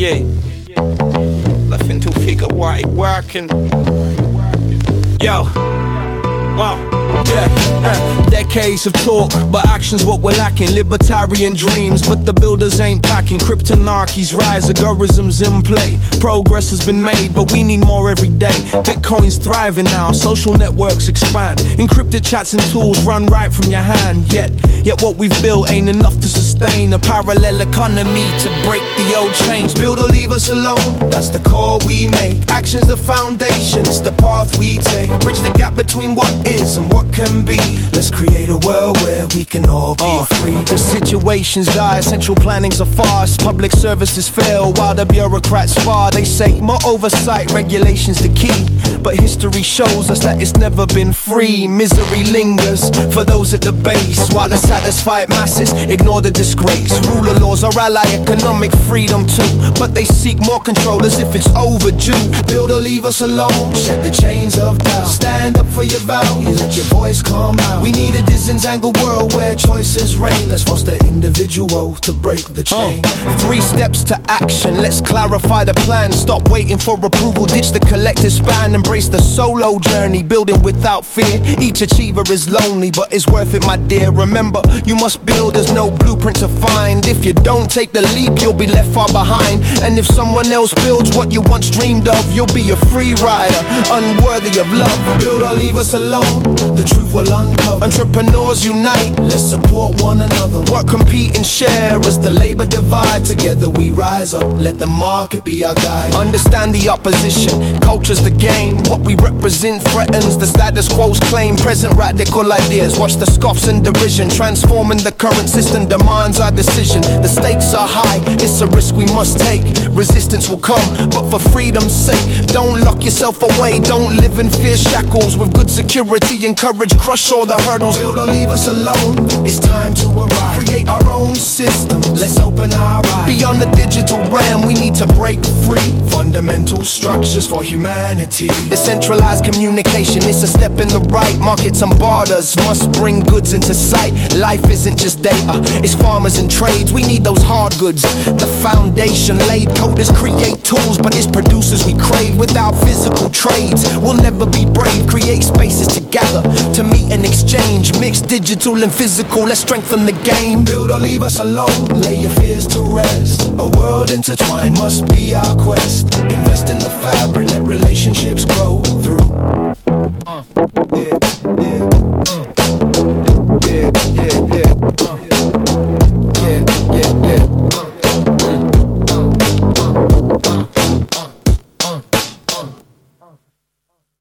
Yeah. Nothing to figure why it working. Yo. Wow. Yeah, decades of talk, but action's what we're lacking. Libertarian dreams, but the builders ain't packing. Cryptonarchies rise, algorithms in play. Progress has been made, but we need more every day. Bitcoin's thriving now, social networks expand. Encrypted chats and tools run right from your hand. Yet what we've built ain't enough to sustain a parallel economy to break the old chains. Build or leave us alone, that's the call we make. Action's the foundation, it's the path we take. Bridge the gap between what is and what can be. Let's create a world where we can all be free. The situation's dire, central planning's a farce. Public services fail while the bureaucrats spar. They say more oversight, regulation's the key, but history shows us that it's never been free. Misery lingers for those at the base, while the satisfied masses ignore the disgrace. Rule of laws are ally, economic freedom too, but they seek more control as if it's overdue. Build or leave us alone, shed the chains of doubt. Stand up for your values, let your voice come out. We need a disentangled world where choices reign. Let's foster individual to break the chain. 3 steps to action, let's clarify the plan. Stop waiting for approval, ditch the collective span. Embrace the solo journey, building without fear. Each achiever is lonely, but it's worth it, my dear. Remember, you must build, there's no blueprint to find. If you don't take the leap, you'll be left far behind. And if someone else builds what you once dreamed of, you'll be a free rider, unworthy of love. Build or leave us alone, the truth will uncover. Entrepreneurs unite, let's support one another. Work, compete and share as the labor divide. Together we rise up, let the market be our guide. Understand the opposition, culture's the game. What we represent threatens the status quo's claim. Present radical ideas, watch the scoffs and derision. Transforming the current system demands our decision. The stakes are high, it's a risk we must take. Resistance will come, but for freedom's sake, don't lock yourself away. Don't live in fear shackles. With good security and courage, crush all the hurdles. Build or leave us alone, it's time to arrive. Create our own system, let's open our eyes. Beyond the digital realm, we need to break free. Fundamental structures for humanity. Decentralized communication, it's a step in the right. Markets and borders must bring goods into sight. Life isn't just data, it's farmers and trades. We need those hard goods, the foundation laid. Coders create tools, but it's producers we crave. Without physical trades, we'll never be brave. Create spaces to gather, to meet and exchange. Mix digital and physical, let's strengthen the game. Build or leave us alone, lay your fears to rest. A world intertwined must be our quest. Invest in the fabric, let relationships grow through.